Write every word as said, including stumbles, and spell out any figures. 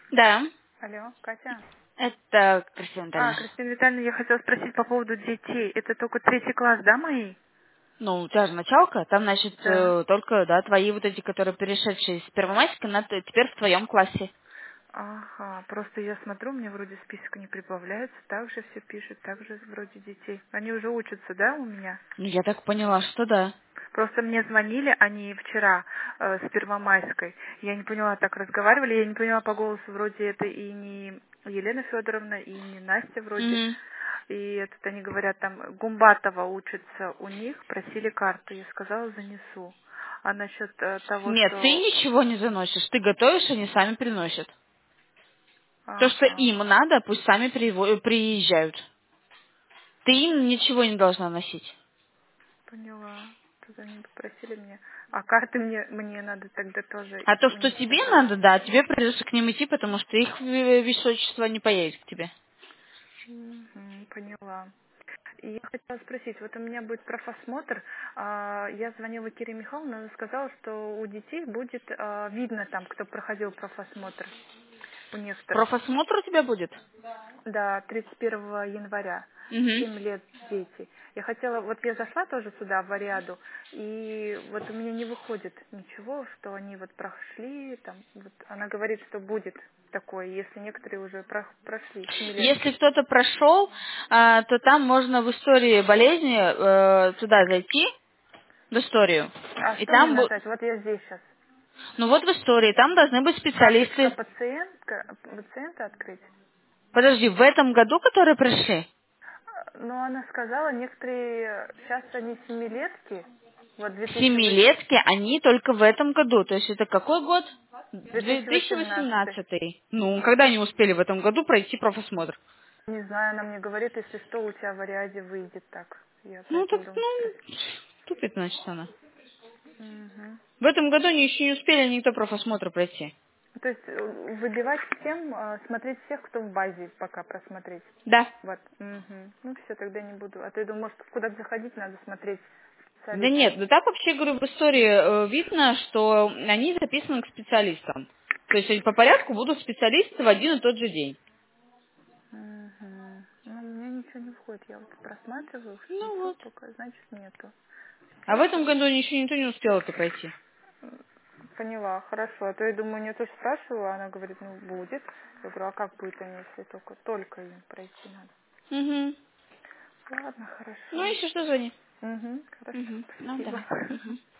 Да, Алло, Катя? это Кристина А, Витальевна. Кристина Витальевна, я хотела спросить по поводу детей. Это только третий класс, да, мои? Ну, у тебя же началка, там, значит, Да. э, только, да, твои вот эти, которые перешедшие из Первомайска, на т- теперь в твоем классе. Ага, просто я смотрю, мне вроде список не прибавляется, так же все пишет, так же вроде детей. Они уже учатся, да, у меня? Ну, я так поняла, что да. Просто мне звонили они вчера э, с Первомайской. Я не поняла, так разговаривали, я не поняла по голосу, вроде это и не Елена Федоровна, и не Настя вроде. Мгм. И этот, они говорят, там Гумбатова учится у них, просили карту. Я сказала, занесу. А насчет э, того, Нет, ты что... ничего не заносишь. Ты готовишь, они сами приносят. То, что Ага, им надо, пусть сами приво- приезжают. Ты им ничего не должна носить. поняла. Тут они попросили меня. А карты мне, мне надо тогда тоже А то, у что них тебе забрать. надо, да, тебе придется к ним идти, потому что их ви- высочество не поедет к тебе. Мгм, поняла. И я хотела спросить, вот у меня будет профосмотр, а, я звонила Кире Михайловне, она сказала, что у детей будет а, видно там, кто проходил профосмотр у некоторых. Профосмотр у тебя будет? Да, тридцать первого января, Угу. семь лет дети. Я хотела, вот я зашла тоже сюда, в Ариаду, и вот у меня не выходит ничего, что они вот прошли, там, вот она говорит, что будет такое, если некоторые уже про- прошли, Если семилетки. кто-то прошел, а, то там можно в истории болезни э, туда зайти, в историю. А И что мне там, бу- нажать? Вот я здесь сейчас. ну вот в истории, там должны быть Карточка специалисты. пациентка, пациента открыть. Подожди, в этом году, которые пришли? Но она сказала, некоторые, сейчас они семилетки, вот две тысячи Семилетки, они только в этом году. То есть это какой год? две тысячи восемнадцатый. две тысячи восемнадцатый. Ну, когда они успели в этом году пройти профосмотр? Не знаю, она мне говорит, если что, у тебя в Ариаде выйдет так. Я Ну, так, поэтому думаю ну, спросить. тупит, значит, она. Мгм. В этом году они еще не успели никто профосмотр пройти. То есть э, выбивать всем, э, смотреть всех, кто в базе пока просмотреть. Да. Вот. Мгм. Ну все, тогда не буду. А то я думаю, может, куда-то заходить надо смотреть Да специалистов. нет, да так вообще, говорю, в истории э, видно, что они записаны к специалистам. То есть они по порядку будут специалисты в один и тот же день. Мгм. Ну, у меня ничего не входит. Я вот просматриваю Ну ничего вот. пока, значит, нету. А в Все, этом году еще никто не успел это пройти. поняла, хорошо. А то я думаю, я тоже спрашивала, она говорит, ну, будет. Я говорю, а как будет они, если только, только им пройти надо? Угу. Ладно, Ну, хорошо. если что, звони. Угу, хорошо, Угу. Ну, спасибо. давай. Угу.